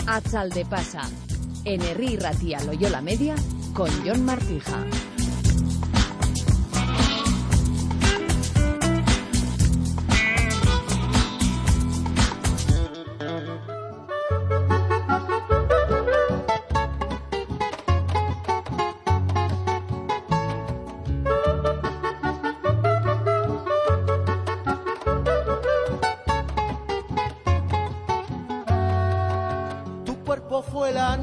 Atzaldepasa, en Herri Ratia Loyola Media, con Jon Martija. Fue la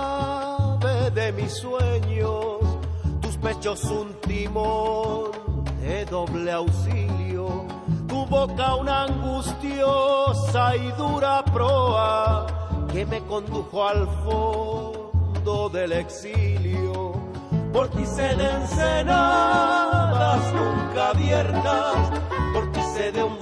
nave de mis sueños, tus pechos un timón de doble auxilio, tu boca una angustiosa y dura proa que me condujo al fondo del exilio. Por ti sé de ensenadas nunca abiertas, por ti sé de un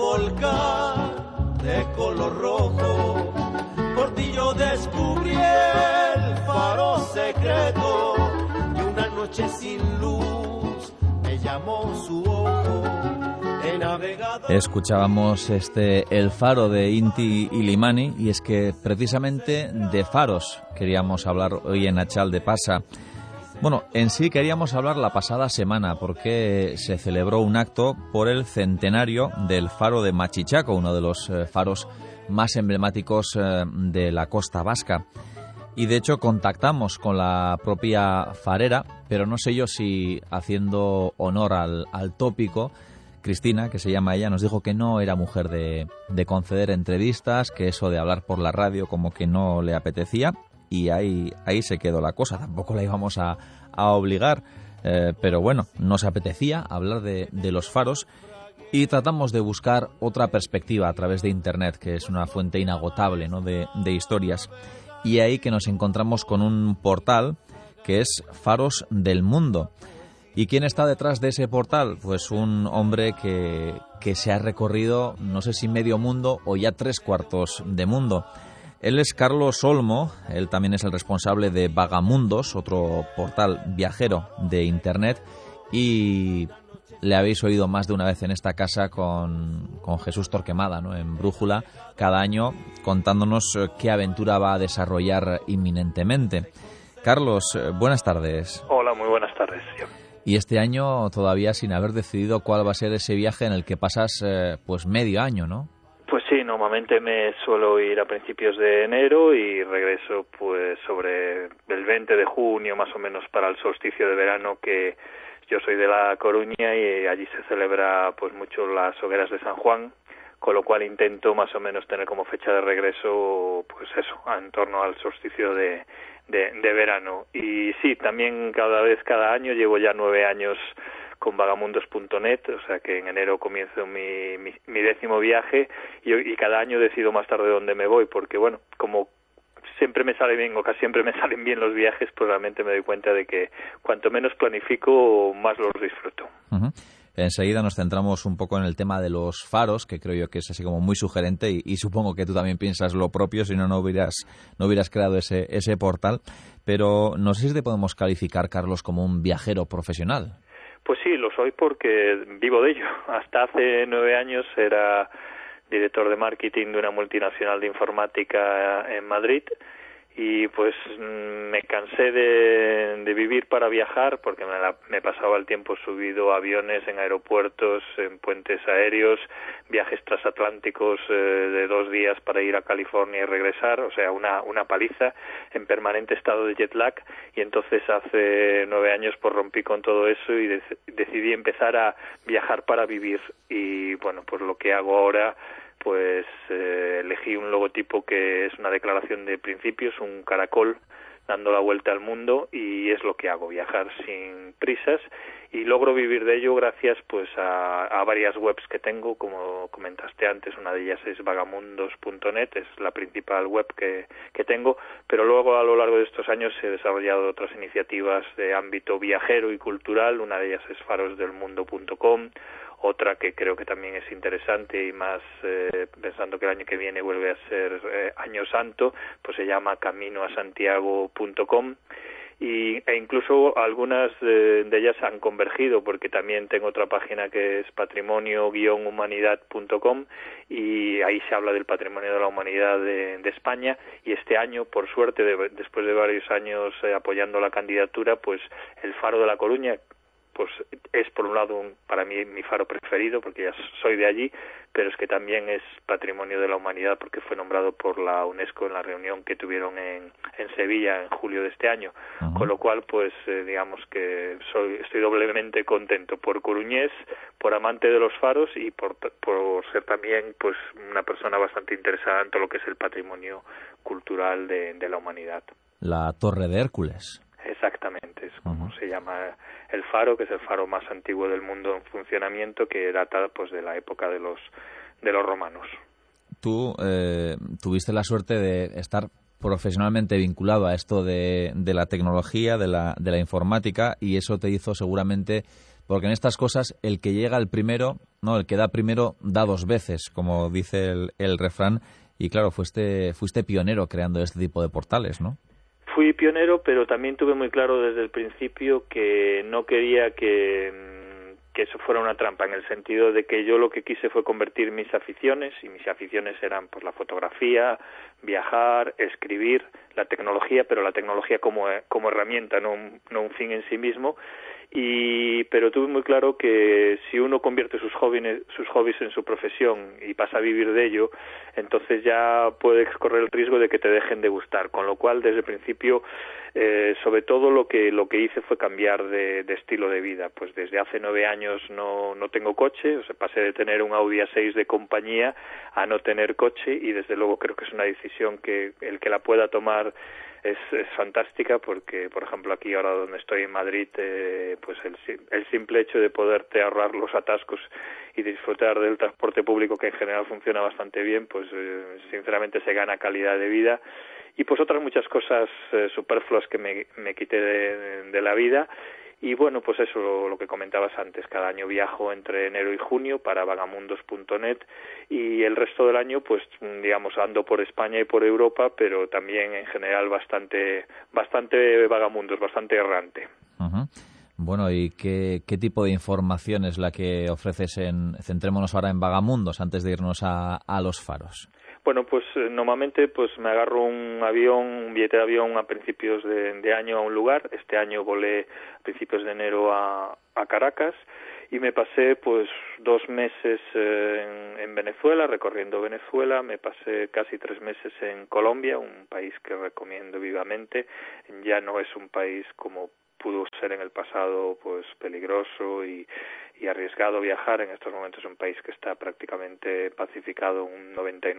volcán de color rojo. Por ti yo descubrí el faro secreto y una noche sin luz me llamó su ojo. He navegado... Escuchábamos El Faro de Inti Illimani, y es que precisamente de faros queríamos hablar hoy en Atzaldepasa. Bueno, en sí queríamos hablar la pasada semana porque se celebró un acto por el centenario del faro de Machichaco, uno de los faros más emblemáticos de la costa vasca. Y de hecho contactamos con la propia farera, pero no sé yo si haciendo honor al tópico, Cristina, que se llama ella, nos dijo que no era mujer de conceder entrevistas, que eso de hablar por la radio como que no le apetecía, y ahí se quedó la cosa. Tampoco la íbamos a obligar, pero bueno, nos apetecía hablar de los faros. Y tratamos de buscar otra perspectiva a través de Internet, que es una fuente inagotable, ¿no?, de historias. Y ahí que nos encontramos con un portal que es Faros del Mundo. ¿Y quién está detrás de ese portal? Pues un hombre que se ha recorrido, no sé si medio mundo o ya 3/4 de mundo. Él es Carlos Olmo, él también es el responsable de Vagamundos, otro portal viajero de Internet, y le habéis oído más de una vez en esta casa con Jesús Torquemada, ¿no?, en Brújula, cada año contándonos qué aventura va a desarrollar inminentemente. Carlos, buenas tardes. Hola, muy buenas tardes. Y este año todavía sin haber decidido cuál va a ser ese viaje en el que pasas pues medio año, ¿no? Pues sí, normalmente me suelo ir a principios de enero y regreso pues sobre el 20 de junio más o menos para el solsticio de verano, que yo soy de La Coruña y allí se celebra pues mucho las hogueras de San Juan, con lo cual intento más o menos tener como fecha de regreso pues eso, en torno al solsticio de verano. Y sí, también cada año, llevo ya 9 años con Vagamundos.net, o sea que en enero comienzo mi 10º viaje y cada año decido más tarde dónde me voy, porque bueno, como siempre me sale bien o casi siempre me salen bien los viajes, pues realmente me doy cuenta de que cuanto menos planifico, más los disfruto. Uh-huh. Enseguida nos centramos un poco en el tema de los faros, que creo yo que es así como muy sugerente y supongo que tú también piensas lo propio, si no hubieras creado ese portal. Pero no sé si te podemos calificar, Carlos, como un viajero profesional. Pues sí, lo soy porque vivo de ello. Hasta hace 9 años era director de marketing de una multinacional de informática en Madrid y pues me cansé de vivir para viajar porque me pasaba el tiempo subido a aviones en aeropuertos, en puentes aéreos, viajes transatlánticos de 2 días para ir a California y regresar, o sea, una paliza en permanente estado de jet lag. Y entonces hace 9 años pues rompí con todo eso y decidí empezar a viajar para vivir. Y bueno, pues lo que hago ahora, pues elegí un logotipo que es una declaración de principios, un caracol dando la vuelta al mundo, y es lo que hago, viajar sin prisas, y logro vivir de ello gracias pues a varias webs que tengo, como comentaste antes. Una de ellas es Vagamundos.net, es la principal web que tengo, pero luego a lo largo de estos años he desarrollado otras iniciativas de ámbito viajero y cultural. Una de ellas es farosdelmundo.com, otra que creo que también es interesante y más pensando que el año que viene vuelve a ser Año Santo, pues se llama caminoasantiago.com. e incluso algunas de ellas han convergido, porque también tengo otra página que es patrimonio-humanidad.com y ahí se habla del patrimonio de la humanidad de España, y este año, por suerte, después de varios años apoyando la candidatura, pues el Faro de La Coruña pues es por un lado para mí mi faro preferido, porque ya soy de allí, pero es que también es Patrimonio de la Humanidad porque fue nombrado por la UNESCO en la reunión que tuvieron en Sevilla en julio de este año. Con lo cual, pues digamos que estoy doblemente contento por coruñés, por amante de los faros y por ser también pues una persona bastante interesada en todo lo que es el patrimonio cultural de la humanidad. La Torre de Hércules. Exactamente, es como se llama el faro, que es el faro más antiguo del mundo en funcionamiento, que data pues de la época de los romanos. Tú tuviste la suerte de estar profesionalmente vinculado a esto de la tecnología, de la informática, y eso te hizo seguramente, porque en estas cosas el que llega el primero, no, el que da primero da dos veces, como dice el refrán, y claro, fuiste pionero creando este tipo de portales, ¿no? Fui pionero, pero también tuve muy claro desde el principio que no quería que eso fuera una trampa, en el sentido de que yo lo que quise fue convertir mis aficiones, y mis aficiones eran pues la fotografía, viajar, escribir, la tecnología, pero la tecnología como herramienta, no un fin en sí mismo. Pero tuve muy claro que si uno convierte sus hobbies en su profesión y pasa a vivir de ello, entonces ya puedes correr el riesgo de que te dejen de gustar, con lo cual desde el principio sobre todo lo que hice fue cambiar de estilo de vida. Pues desde hace 9 años no tengo coche, o sea, pasé de tener un Audi A6 de compañía a no tener coche, y desde luego creo que es una decisión que el que la pueda tomar es fantástica, porque por ejemplo aquí ahora donde estoy en Madrid, pues el simple hecho de poderte ahorrar los atascos y disfrutar del transporte público, que en general funciona bastante bien, pues sinceramente se gana calidad de vida. Y pues otras muchas cosas superfluas que me quité de la vida. Y bueno, pues eso, lo que comentabas antes, cada año viajo entre enero y junio para vagamundos.net, y el resto del año pues digamos ando por España y por Europa, pero también en general bastante vagamundos, bastante errante. Uh-huh. Bueno, ¿y qué tipo de información es la que ofreces centrémonos ahora en Vagamundos antes de irnos a los faros? Bueno, pues normalmente pues me agarro un billete de avión a principios de año a un lugar. Este año volé a principios de enero a Caracas y me pasé pues 2 meses en Venezuela, recorriendo Venezuela. Me pasé casi 3 meses en Colombia, un país que recomiendo vivamente. Ya no es un país como pudo ser en el pasado, pues peligroso y arriesgado viajar. En estos momentos es un país que está prácticamente pacificado un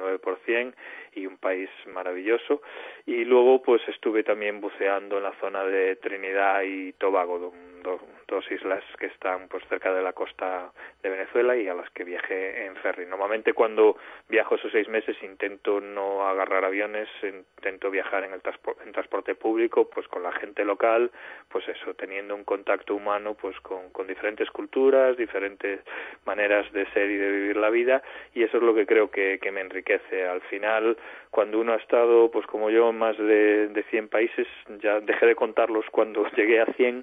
99% y un país maravilloso. Y luego pues estuve también buceando en la zona de Trinidad y Tobago, dos islas que están pues cerca de la costa de Venezuela y a las que viajé en ferry. Normalmente cuando viajo esos 6 meses intento no agarrar aviones, intento viajar en transporte público, pues con la gente local, pues eso, teniendo un contacto humano pues con diferentes culturas, diferentes maneras de ser y de vivir la vida, y eso es lo que creo que me enriquece. Al final, cuando uno ha estado, pues como yo, en más de 100 países, ya dejé de contarlos cuando llegué a 100,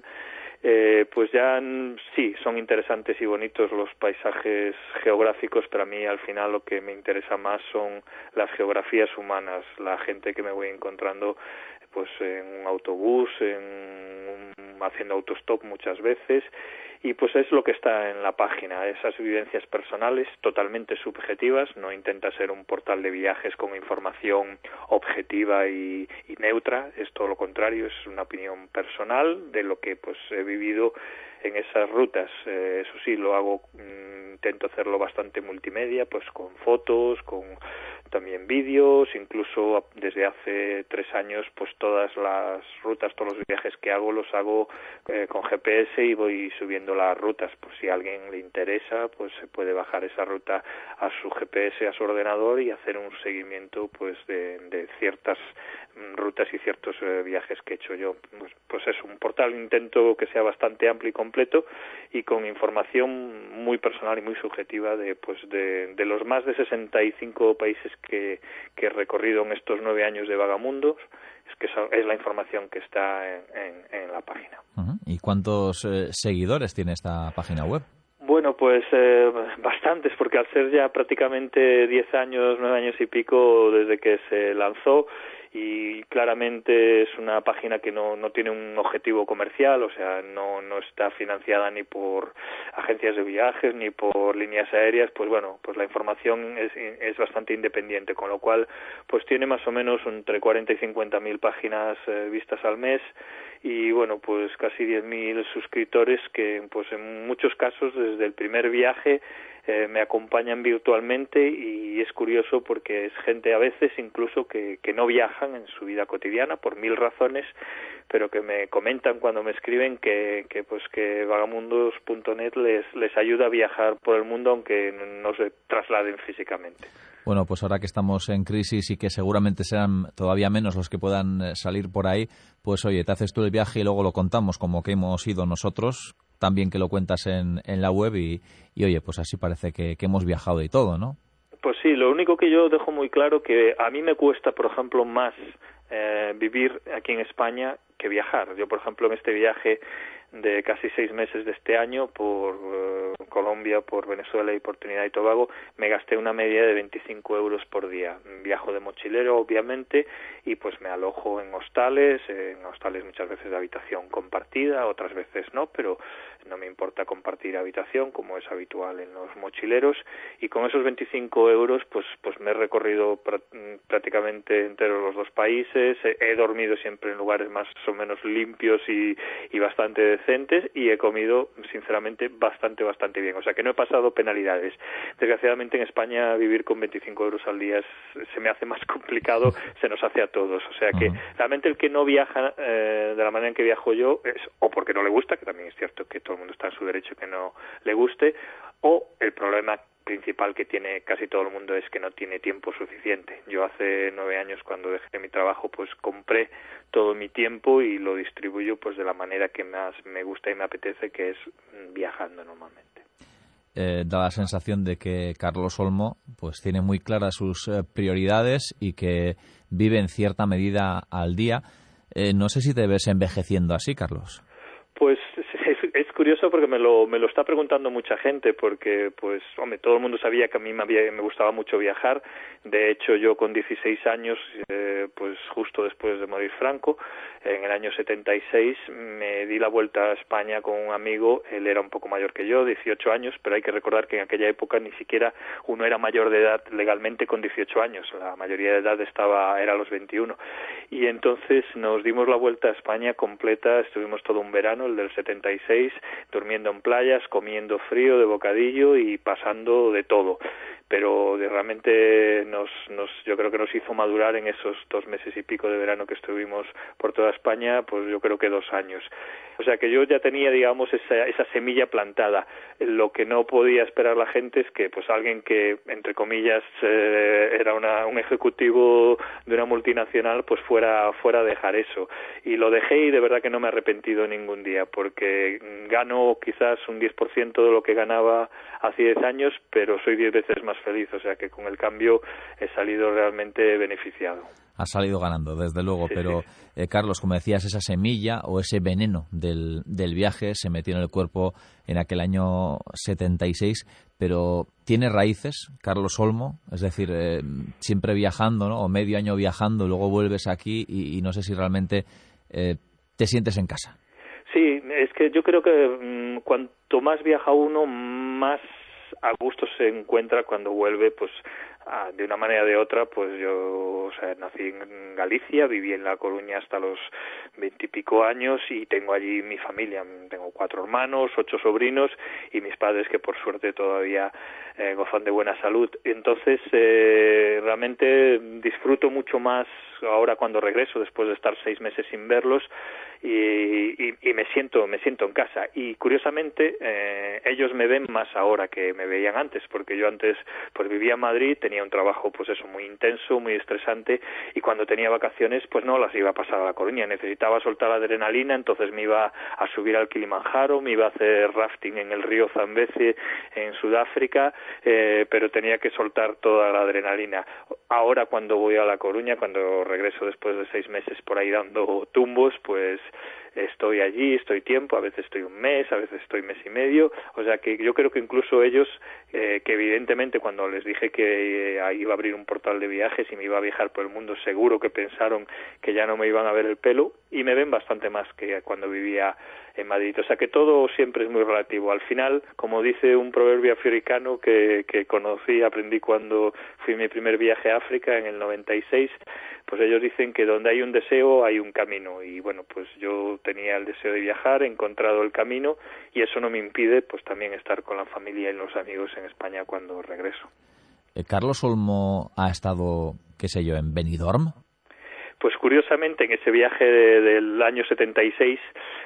pues ya sí, son interesantes y bonitos los paisajes geográficos, pero a mí al final lo que me interesa más son las geografías humanas, la gente que me voy encontrando pues en un autobús, haciendo autostop muchas veces, y pues es lo que está en la página, esas vivencias personales totalmente subjetivas. No intenta ser un portal de viajes con información objetiva y neutra, es todo lo contrario, es una opinión personal de lo que pues he vivido en esas rutas. Eso sí, lo hago, intento hacerlo bastante multimedia, pues con fotos, con también vídeos, incluso desde hace 3 años pues todas las rutas, todos los viajes que hago los hago con GPS y voy subiendo las rutas. Pues si a alguien le interesa, pues se puede bajar esa ruta a su GPS, a su ordenador, y hacer un seguimiento pues de ciertas rutas y ciertos viajes que he hecho yo. Pues es un portal, intento que sea bastante amplio y completo y con información muy personal y muy subjetiva de los más de 65 países que he recorrido en estos 9 años de Vagamundos. Es la información que está en la página. ¿Y cuántos seguidores tiene esta página web? Bueno, pues bastantes, porque al ser ya prácticamente 10 años, 9 años y pico desde que se lanzó, y claramente es una página que no tiene un objetivo comercial, o sea, no está financiada ni por agencias de viajes ni por líneas aéreas, pues bueno, pues la información es bastante independiente, con lo cual pues tiene más o menos entre 40 y 50.000 páginas vistas al mes y bueno, pues casi 10.000 suscriptores que pues en muchos casos desde el primer viaje me acompañan virtualmente y es curioso porque es gente a veces incluso que no viajan en su vida cotidiana por 1000 razones, pero que me comentan cuando me escriben que vagamundos.net les ayuda a viajar por el mundo aunque no se trasladen físicamente. Bueno, pues ahora que estamos en crisis y que seguramente serán todavía menos los que puedan salir por ahí, pues oye, te haces tú el viaje y luego lo contamos como que hemos ido nosotros, también que lo cuentas en la web y oye, pues así parece que hemos viajado y todo, ¿no? Pues sí, lo único que yo dejo muy claro que a mí me cuesta, por ejemplo, más vivir aquí en España que viajar. Yo, por ejemplo, en este viaje de casi 6 meses de este año por Colombia, por Venezuela y por Trinidad y Tobago, me gasté una media de 25 euros por día. Viajo de mochilero, obviamente, y pues me alojo en hostales muchas veces de habitación compartida, otras veces no, pero no me importa compartir habitación como es habitual en los mochileros, y con esos 25 euros pues me he recorrido prácticamente enteros los 2 países, he dormido siempre en lugares más o menos limpios y bastante decentes, y he comido sinceramente bastante bien, o sea que no he pasado penalidades. Desgraciadamente en España vivir con 25 euros al día se me hace más complicado, se nos hace a todos, o sea que realmente el que no viaja de la manera en que viajo yo es o porque no le gusta, que también es cierto que todo el mundo está en su derecho que no le guste, o el problema principal que tiene casi todo el mundo es que no tiene tiempo suficiente. Yo hace 9 años cuando dejé mi trabajo pues compré todo mi tiempo y lo distribuyo pues de la manera que más me gusta y me apetece, que es viajando normalmente. Da la sensación de que Carlos Olmo pues tiene muy claras sus prioridades y que vive en cierta medida al día. No sé si te ves envejeciendo así, Carlos. Pues es curioso porque me lo está preguntando mucha gente, porque pues hombre, todo el mundo sabía que a mí me gustaba mucho viajar. De hecho, yo con 16 años, pues justo después de morir Franco, en el año 76, me di la vuelta a España con un amigo. Él era un poco mayor que yo, 18 años, pero hay que recordar que en aquella época ni siquiera uno era mayor de edad legalmente con 18 años. La mayoría de edad era a los 21. Y entonces nos dimos la vuelta a España completa, estuvimos todo un verano, el del 76, durmiendo en playas, comiendo frío de bocadillo y pasando de todo. Pero realmente yo creo que nos hizo madurar en esos 2 meses y pico de verano que estuvimos por toda España, pues yo creo que 2 años. O sea que yo ya tenía, digamos, esa semilla plantada. Lo que no podía esperar la gente es que pues alguien que, entre comillas, era un ejecutivo de una multinacional, pues fuera a dejar eso. Y lo dejé y de verdad que no me he arrepentido ningún día, porque gano quizás un 10% de lo que ganaba hace 10 años, pero soy 10 veces más feliz, o sea que con el cambio he salido realmente beneficiado. Has salido ganando, desde luego, sí, pero sí. Carlos, como decías, esa semilla o ese veneno del viaje se metió en el cuerpo en aquel año 76, pero ¿tiene raíces, Carlos Olmo? Es decir, siempre viajando, ¿no? O medio año viajando, luego vuelves aquí y no sé si realmente te sientes en casa. Sí, es que yo creo que cuanto más viaja uno, más a gusto se encuentra cuando vuelve, pues de una manera o de otra. Pues yo nací en Galicia, viví en La Coruña hasta los 20 y pico años y tengo allí mi familia. Tengo 4 hermanos, 8 sobrinos y mis padres, que por suerte todavía gozan de buena salud. Entonces realmente disfruto mucho más ahora cuando regreso, después de estar 6 meses sin verlos, y me siento en casa. Y curiosamente ellos me ven más ahora que me veían antes, porque yo antes pues vivía en Madrid, tenía tenía un trabajo pues eso muy intenso, muy estresante, y cuando tenía vacaciones pues no las iba a pasar a La Coruña, necesitaba soltar la adrenalina, entonces me iba a subir al Kilimanjaro, me iba a hacer rafting en el río Zambeze en Sudáfrica, pero tenía que soltar toda la adrenalina. Ahora cuando voy a La Coruña, cuando regreso después de 6 meses por ahí dando tumbos, pues estoy allí, estoy tiempo, a veces estoy un mes, a veces estoy mes y medio, o sea que yo creo que incluso ellos, que evidentemente cuando les dije que iba a abrir un portal de viajes y me iba a viajar por el mundo, seguro que pensaron que ya no me iban a ver el pelo, y me ven bastante más que cuando vivía en Madrid, o sea que todo siempre es muy relativo. Al final, como dice un proverbio africano que conocí, aprendí cuando fui mi primer viaje a África en el 96, pues ellos dicen que donde hay un deseo hay un camino, y bueno, pues yo tenía el deseo de viajar, he encontrado el camino, y eso no me impide pues también estar con la familia y los amigos en España cuando regreso. ¿Carlos Olmo ha estado, qué sé yo, en Benidorm? Pues curiosamente en ese viaje del año 76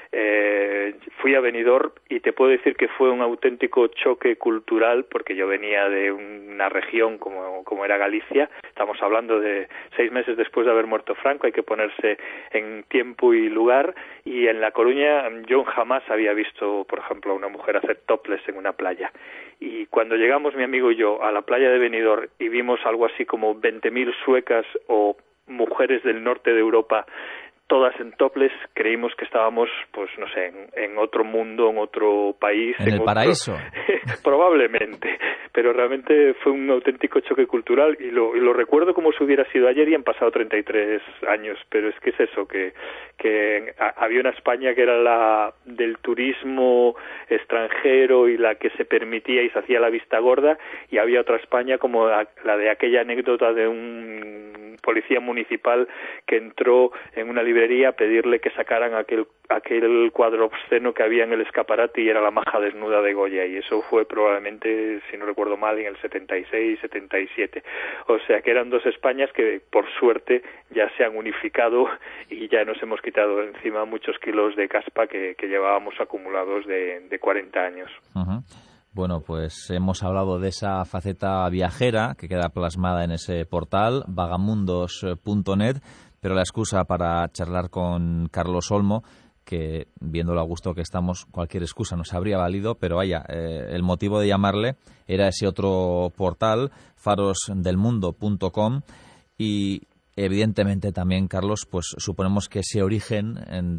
fui a Benidorm, y te puedo decir que fue un auténtico choque cultural, porque yo venía de una región como era Galicia. Estamos hablando de 6 meses después de haber muerto Franco, hay que ponerse en tiempo y lugar, y en La Coruña yo jamás había visto, por ejemplo, a una mujer hacer topless en una playa. Y cuando llegamos mi amigo y yo a la playa de Benidorm y vimos algo así como 20.000 suecas o mujeres del norte de Europa, todas en topless, creímos que estábamos, pues no sé, en otro mundo, en otro país. ¿En el paraíso? Probablemente, pero realmente fue un auténtico choque cultural, y lo recuerdo como si hubiera sido ayer, y han pasado 33 años, pero es que es eso, que había una España que era la del turismo extranjero y la que se permitía y se hacía la vista gorda, y había otra España como la de aquella anécdota de un policía municipal que entró en una librería a pedirle que sacaran aquel cuadro obsceno que había en el escaparate, y era la maja desnuda de Goya, y eso fue probablemente, si no recuerdo mal, en el 76, 77. O sea que eran dos Españas que por suerte ya se han unificado, y ya nos hemos quitado encima muchos kilos de caspa que llevábamos acumulados de 40 años. Uh-huh. Bueno, pues hemos hablado de esa faceta viajera que queda plasmada en ese portal, vagamundos.net, pero la excusa para charlar con Carlos Olmo, que viendo lo a gusto que estamos, cualquier excusa nos habría valido, pero vaya, el motivo de llamarle era ese otro portal, farosdelmundo.com, y evidentemente también, Carlos, pues suponemos que ese origen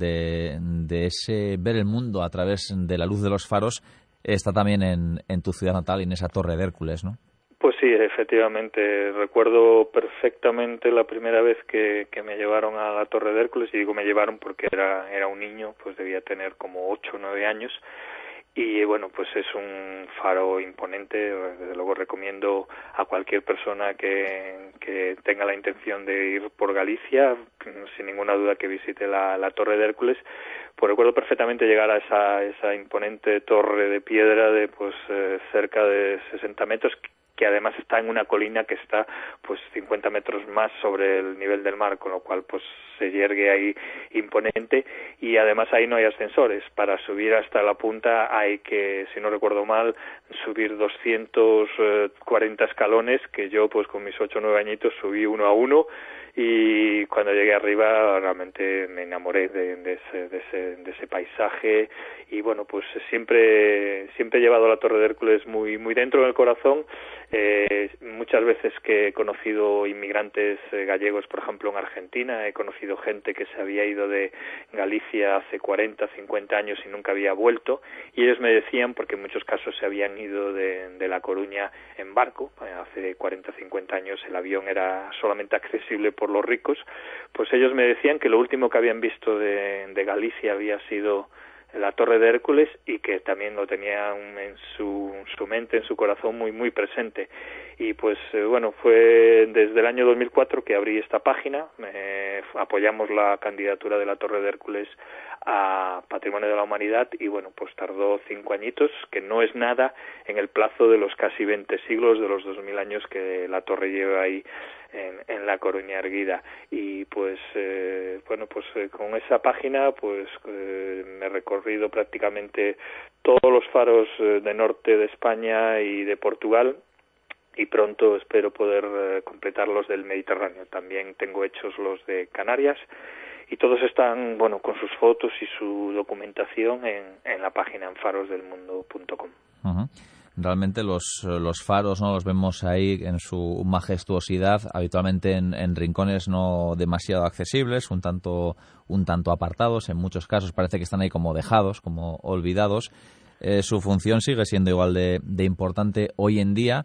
de ese ver el mundo a través de la luz de los faros está también en tu ciudad natal y en esa Torre de Hércules, ¿no? Pues sí, efectivamente. Recuerdo perfectamente la primera vez que me llevaron a la Torre de Hércules, y digo me llevaron porque era un niño, pues debía tener como 8 o 9 años, y bueno, pues es un faro imponente. Desde luego recomiendo a cualquier persona que tenga la intención de ir por Galicia, sin ninguna duda, que visite la Torre de Hércules. Pues recuerdo perfectamente llegar a esa imponente torre de piedra de cerca de 60 metros, que además está en una colina que está pues 50 metros más sobre el nivel del mar, con lo cual pues se yergue ahí imponente, y además ahí no hay ascensores. Para subir hasta la punta hay que, si no recuerdo mal, subir 240 escalones, que yo pues con mis 8 o 9 añitos subí uno a uno, y cuando llegué arriba realmente me enamoré de ese paisaje, y bueno, pues siempre he llevado la Torre de Hércules muy muy dentro del corazón. Muchas veces que he conocido inmigrantes gallegos, por ejemplo en Argentina, he conocido gente que se había ido de Galicia hace 40, 50 años y nunca había vuelto, y ellos me decían, porque en muchos casos se habían ido de La Coruña en barco, hace 40, 50 años el avión era solamente accesible por los ricos, pues ellos me decían que lo último que habían visto de Galicia había sido la Torre de Hércules, y que también lo tenían en su mente, en su corazón muy muy presente. Y pues bueno, fue desde el año 2004 que abrí esta página. Apoyamos la candidatura de la Torre de Hércules a Patrimonio de la Humanidad, y bueno, pues tardó 5 añitos, que no es nada en el plazo de los casi 20 siglos, de los 2000 años que la torre lleva ahí en La Coruña erguida. Y pues bueno, pues con esa página pues me he recorrido prácticamente todos los faros de norte de España y de Portugal, y pronto espero poder completar los del Mediterráneo. También tengo hechos los de Canarias y todos están, bueno, con sus fotos y su documentación en la página en farosdelmundo.com. Uh-huh. Realmente los faros, ¿no?, los vemos ahí en su majestuosidad, habitualmente en rincones no demasiado accesibles, un tanto apartados. En muchos casos parece que están ahí como dejados, como olvidados. Su función sigue siendo igual de importante hoy en día.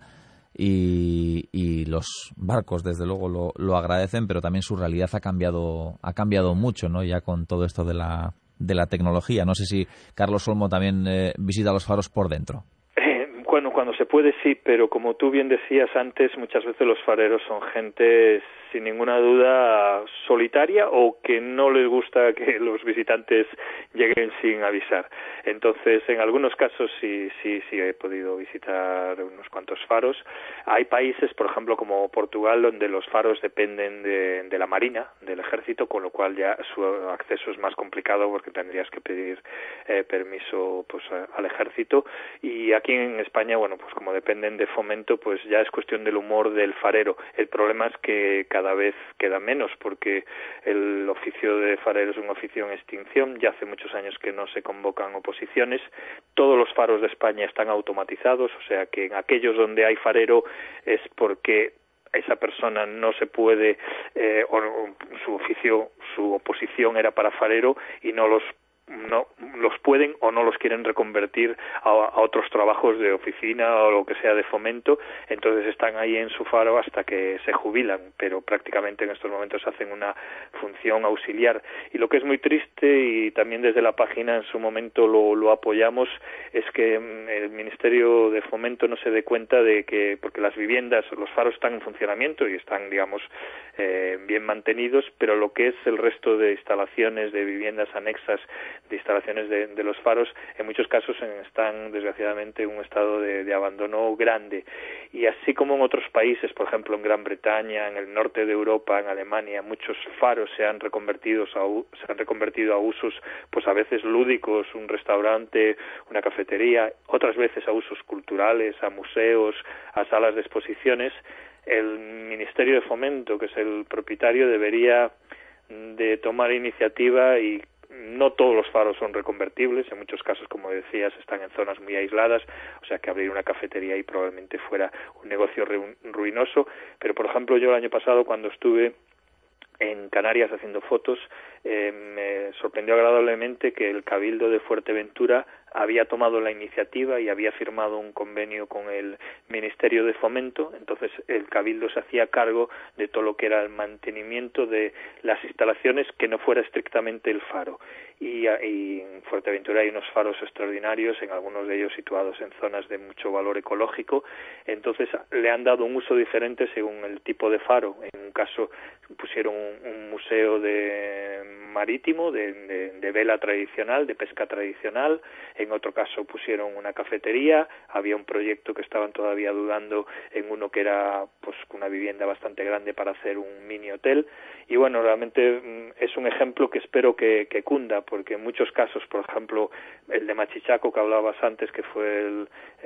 Y los barcos, desde luego, lo agradecen, pero también su realidad ha cambiado mucho, ¿no?, ya con todo esto de la tecnología. No sé si Carlos Olmo también visita los faros por dentro. Bueno, cuando se puede sí, pero como tú bien decías antes, muchas veces los fareros son gente sin ninguna duda solitaria o que no les gusta que los visitantes lleguen sin avisar. Entonces, en algunos casos sí he podido visitar unos cuantos faros. Hay países, por ejemplo, como Portugal, donde los faros dependen de la Marina, del Ejército, con lo cual ya su acceso es más complicado porque tendrías que pedir permiso pues al Ejército. Y aquí en España, bueno, pues como dependen de Fomento, pues ya es cuestión del humor del farero. El problema es que cada vez queda menos porque el oficio de farero es un oficio en extinción. Ya hace muchos años que no se convocan oposiciones. Todos los faros de España están automatizados, o sea que en aquellos donde hay farero es porque esa persona no se puede, o su oficio, su oposición era para farero y no los pueden o no los quieren reconvertir a otros trabajos de oficina o lo que sea de Fomento. Entonces están ahí en su faro hasta que se jubilan, pero prácticamente en estos momentos hacen una función auxiliar. Y lo que es muy triste, y también desde la página en su momento lo apoyamos, es que el Ministerio de Fomento no se dé cuenta de que, porque las viviendas, los faros están en funcionamiento y están, digamos, bien mantenidos, pero lo que es el resto de instalaciones, de viviendas anexas, de instalaciones de los faros, en muchos casos están desgraciadamente en un estado de abandono grande. Y así como en otros países, por ejemplo en Gran Bretaña, en el norte de Europa, en Alemania, muchos faros se han reconvertido a usos pues a veces lúdicos, un restaurante, una cafetería, otras veces a usos culturales, a museos, a salas de exposiciones. El Ministerio de Fomento, que es el propietario, debería de tomar iniciativa, y no todos los faros son reconvertibles, en muchos casos, como decías, están en zonas muy aisladas, o sea que abrir una cafetería ahí probablemente fuera un negocio ruinoso. Pero, por ejemplo, yo el año pasado, cuando estuve en Canarias haciendo fotos, me sorprendió agradablemente que el Cabildo de Fuerteventura había tomado la iniciativa y había firmado un convenio con el Ministerio de Fomento. Entonces el Cabildo se hacía cargo de todo lo que era el mantenimiento de las instalaciones, que no fuera estrictamente el faro. Y en Fuerteventura hay unos faros extraordinarios, en algunos de ellos situados en zonas de mucho valor ecológico. Entonces le han dado un uso diferente según el tipo de faro. En un caso pusieron un museo marítimo de vela tradicional, de pesca tradicional. En otro caso pusieron una cafetería. Había un proyecto que estaban todavía dudando en uno que era pues una vivienda bastante grande para hacer un mini hotel. Y bueno, realmente es un ejemplo que espero que cunda, porque en muchos casos, por ejemplo, el de Machichaco que hablabas antes, que fue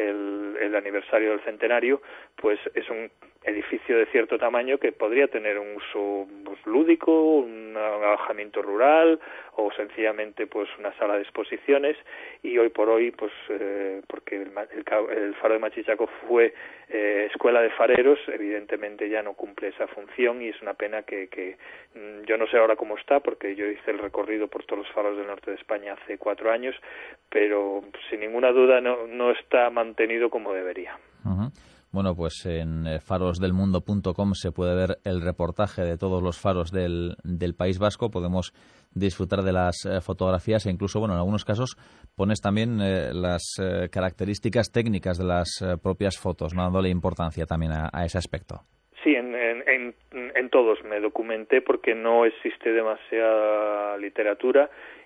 el aniversario del centenario, pues es un edificio de cierto tamaño que podría tener un uso pues lúdico, un alojamiento rural o sencillamente pues una sala de exposiciones. Y hoy por hoy, pues porque el faro de Machichaco fue escuela de fareros, evidentemente ya no cumple esa función, y es una pena que yo no sé ahora cómo está, porque yo hice el recorrido por todos los faros del norte de España hace 4 años, pero sin ninguna duda no está mantenido como debería. Uh-huh. Bueno, pues en farosdelmundo.com se puede ver el reportaje de todos los faros del País Vasco. Podemos disfrutar de las fotografías e incluso, bueno, en algunos casos pones también las características técnicas de las propias fotos, ¿no?, dándole importancia también a ese aspecto. Sí, en todos me documenté porque no existe demasiada literatura,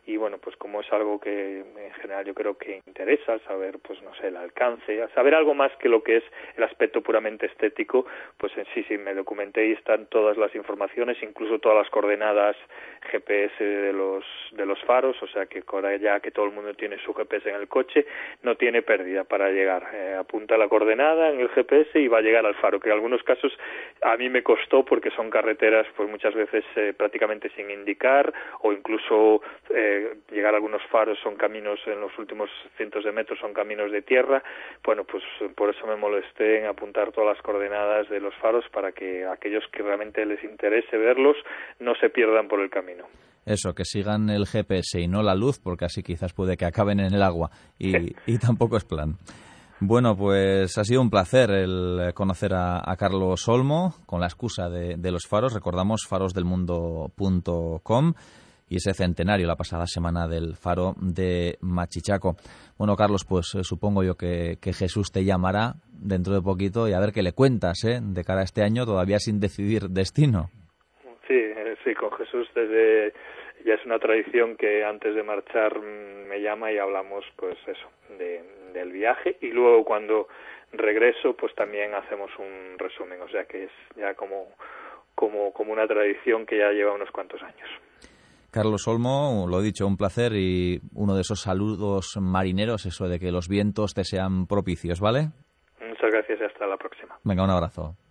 y bueno, pues como es algo que en general yo creo que interesa, saber, pues no sé, el alcance, saber algo más que lo que es el aspecto puramente estético, pues sí, me documenté y están todas las informaciones, incluso todas las coordenadas GPS de los faros, o sea que ahora ya que todo el mundo tiene su GPS en el coche, no tiene pérdida para llegar, apunta la coordenada en el GPS y va a llegar al faro, que en algunos casos a mí me costó porque son carreteras pues muchas veces prácticamente sin indicar, o incluso llegar a algunos faros son caminos, en los últimos cientos de metros son caminos de tierra. Bueno, pues por eso me molesté en apuntar todas las coordenadas de los faros para que aquellos que realmente les interese verlos no se pierdan por el camino. Eso, que sigan el GPS y no la luz, porque así quizás puede que acaben en el agua y tampoco es plan. Bueno, pues ha sido un placer el conocer a Carlos Olmo con la excusa de los faros. Recordamos farosdelmundo.com y ese centenario la pasada semana del faro de Machichaco. Bueno, Carlos, pues supongo yo que Jesús te llamará dentro de poquito y a ver qué le cuentas de cara a este año, todavía sin decidir destino. Sí, con Jesús ya es una tradición que antes de marchar me llama y hablamos pues eso, del viaje, y luego cuando regreso pues también hacemos un resumen, o sea que es ya como una tradición que ya lleva unos cuantos años. Carlos Olmo, lo dicho, un placer y uno de esos saludos marineros, eso de que los vientos te sean propicios, ¿vale? Muchas gracias y hasta la próxima. Venga, un abrazo.